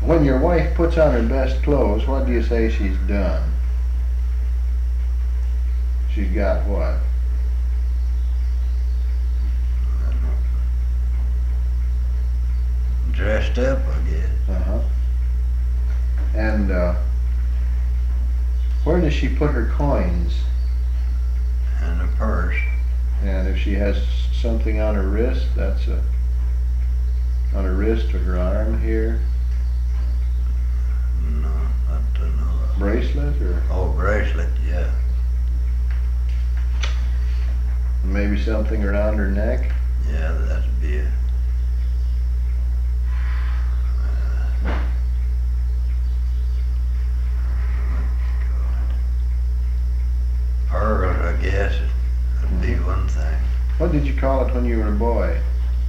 When your wife puts on her best clothes, what do you say she's done? She's got what? Dressed up, I guess. Uh-huh. And where does she put her coins? In a purse. And if she has something on her wrist, that's on her wrist or her arm here? No, I don't know. Bracelet or? Oh, bracelet, yeah. Maybe something around her neck? Yeah, that'd be it. Pearls, I guess, would be one thing. What did you call it when you were a boy?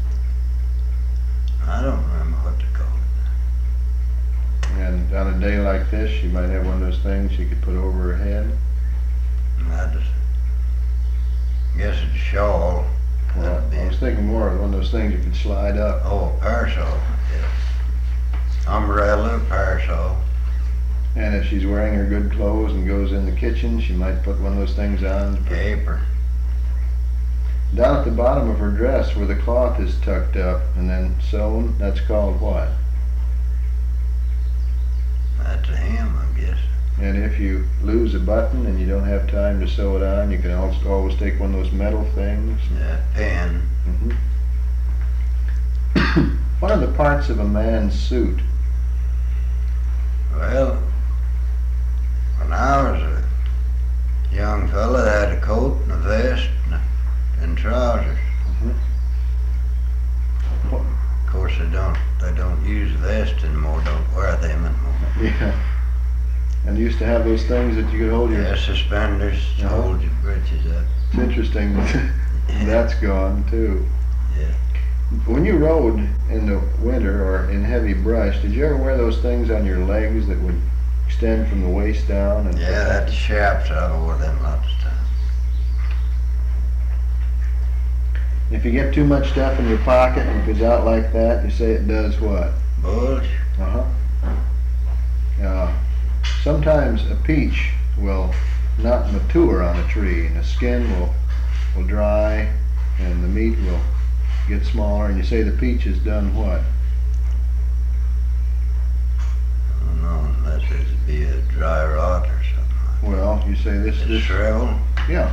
I don't remember what to call it. And on a day like this, she might have one of those things she could put over her head? I just guess it's a shawl. Well, That'd be I was it. thinking more of one of those things you could slide up. Oh, a parasol, yeah. Umbrella, parasol. And if she's wearing her good clothes and goes in the kitchen, she might put one of those things on. Apron. Down at the bottom of her dress where the cloth is tucked up and then sewn, that's called what? That's a hem, I guess. And if you lose a button and you don't have time to sew it on, you can also always take one of those metal things. Yeah, pen. What are the parts of a man's suit? Well, when I was a young fella, I had a coat and a vest and trousers. Of course, they don't use vests anymore, don't wear them anymore. Yeah. And you used to have those things that you could hold your... Yeah, suspenders to hold your britches up. It's interesting that that's gone too. Yeah. When you rode in the winter or in heavy brush, did you ever wear those things on your legs that would extend from the waist down? And Yeah, that's chaps. I wore them lots of times. if you get too much stuff in your pocket and it goes out like that, you say it does what? Bulge? Uh-huh. Sometimes a peach will not mature on a tree, and the skin will dry and the meat will get smaller, and you say the peach has done what? I don't know, unless it'd be a dry rot or something. Well, you say this shrivel? Yeah.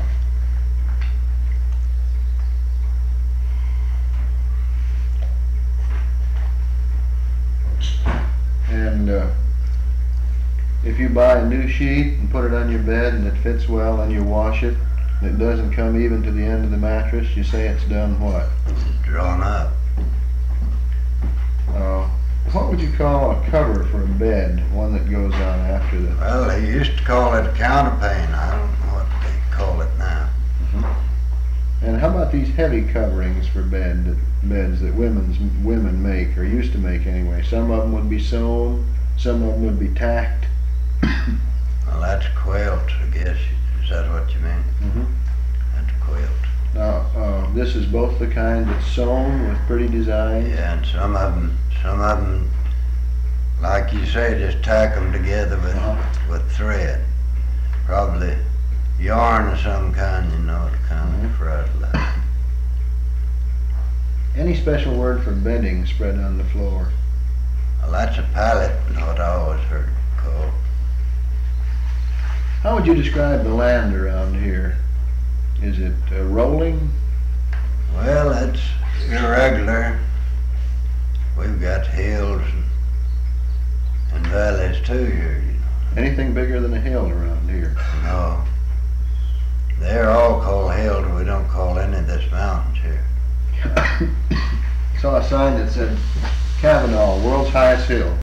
And if you buy a new sheet and put it on your bed and it fits well and you wash it and it doesn't come even to the end of the mattress, you say it's done what? It's drawn up. What would you call a cover for a bed, one that goes on after the... Well, they used to call it a counterpane. I don't know what they call it now. And how about these heavy coverings for beds that women make, or used to make anyway? Some of them would be sewn, some of them would be tacked. Well, that's quilt, I guess. Is that what you mean? That's quilt. Now, this is both the kind that's sewn with pretty designs. Yeah, and some of them, like you say, just tack them together with thread. Probably yarn of some kind, you know, to kind of frazzle out. Any special word for bedding spread on the floor? Well, that's a pallet, what I always heard it called. How would you describe the land around here? Is it rolling? Well, it's irregular. We've got hills and valleys too here, you know. Anything bigger than a hill around here? No. They're all called hills. We don't call any of this mountains here. Saw a sign that said Kavanaugh, world's highest hill.